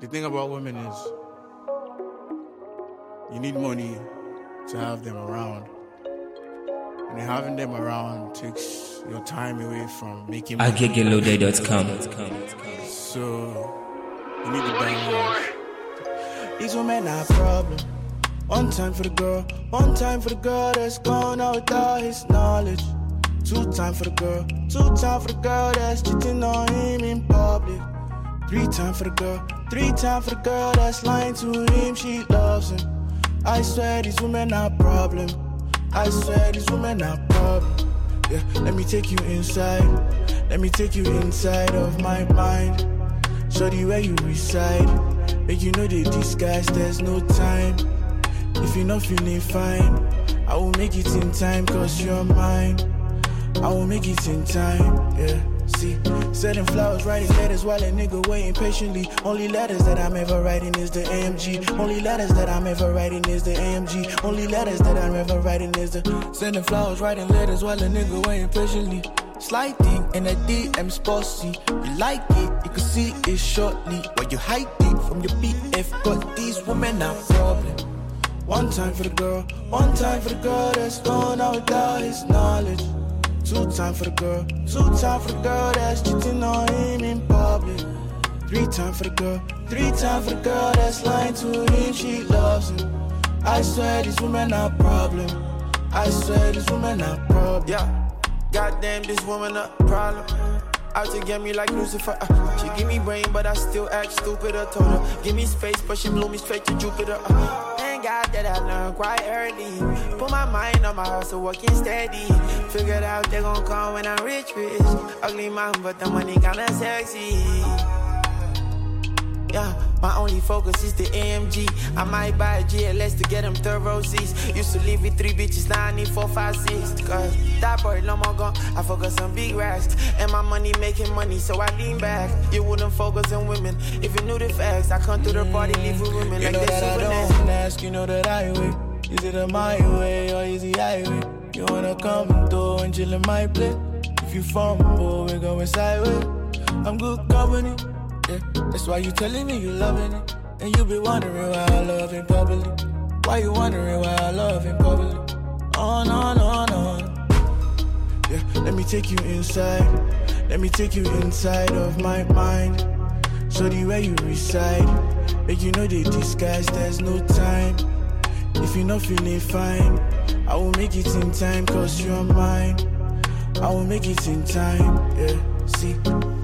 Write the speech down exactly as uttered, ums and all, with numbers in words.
The thing about women is you need money to have them around. And having them around takes your time away from making money. agege dot com. So you need to balance. These women are a problem. One time for the girl, one time for the girl that's gone out without his knowledge. Two time for the girl, two time for the girl that's cheating on him in public. Three time for the girl, three time for the girl that's lying to him, she loves him. I swear these women are a problem. I swear these women are a problem. Yeah, let me take you inside. Let me take you inside of my mind. Show you where you reside. Make you know the disguise, there's no time. If you're not feeling fine, I will make it in time, cause you're mine. I will make it in time, yeah. See, setting flowers, writing letters while a nigga waiting patiently. Only letters that I'm ever writing is the A M G. Only letters that I'm ever writing is the A M G. Only letters that I'm ever writing is the sending flowers, writing letters while a nigga waiting patiently. Sliding in a D M's bossy. You like it, you can see it shortly. While you hide it from your B F, got these women are problem. One time for the girl, one time for the girl that's gone out without his knowledge. Two time for the girl, two time for the girl that's cheating on him in public. Three time for the girl, three time for the girl that's lying to him, she loves him. I swear these women are a problem. I swear these women are a problem. Yeah, goddamn this woman a problem. Out to get me like Lucifer. Uh, she give me brain, but I still act stupid. I told her, give me space, but she blew me straight to Jupiter. Uh, thank God that I learned quite early. Put my mind on my hustle, working steady. Figured out they gon' come when I'm rich, rich. Ugly man, but the money kinda sexy. Yeah, my only focus is the A M G. I might buy a G L S to get them thorough C's. Used to live with three bitches, now I need four, five, six. Cause that boy no more gone, I focus on big racks. And my money making money, so I lean back. You wouldn't focus on women if you knew the facts. I come to the party, leave with women you like know they're that super I don't ask, you know that I wait. Is it a my way or is it highway? You wanna come through and chill in my plate? If you fumble, we're going sideways. I'm good company. Yeah, that's why you telling me you loving it. And you be wondering why I love in public. Why you wondering why I love in public? On, on, on, on. Yeah, let me take you inside. Let me take you inside of my mind. Show you where you reside. Make you know the disguise, there's no time. If you're not feeling fine, I will make it in time, cause you're mine. I will make it in time, yeah, see.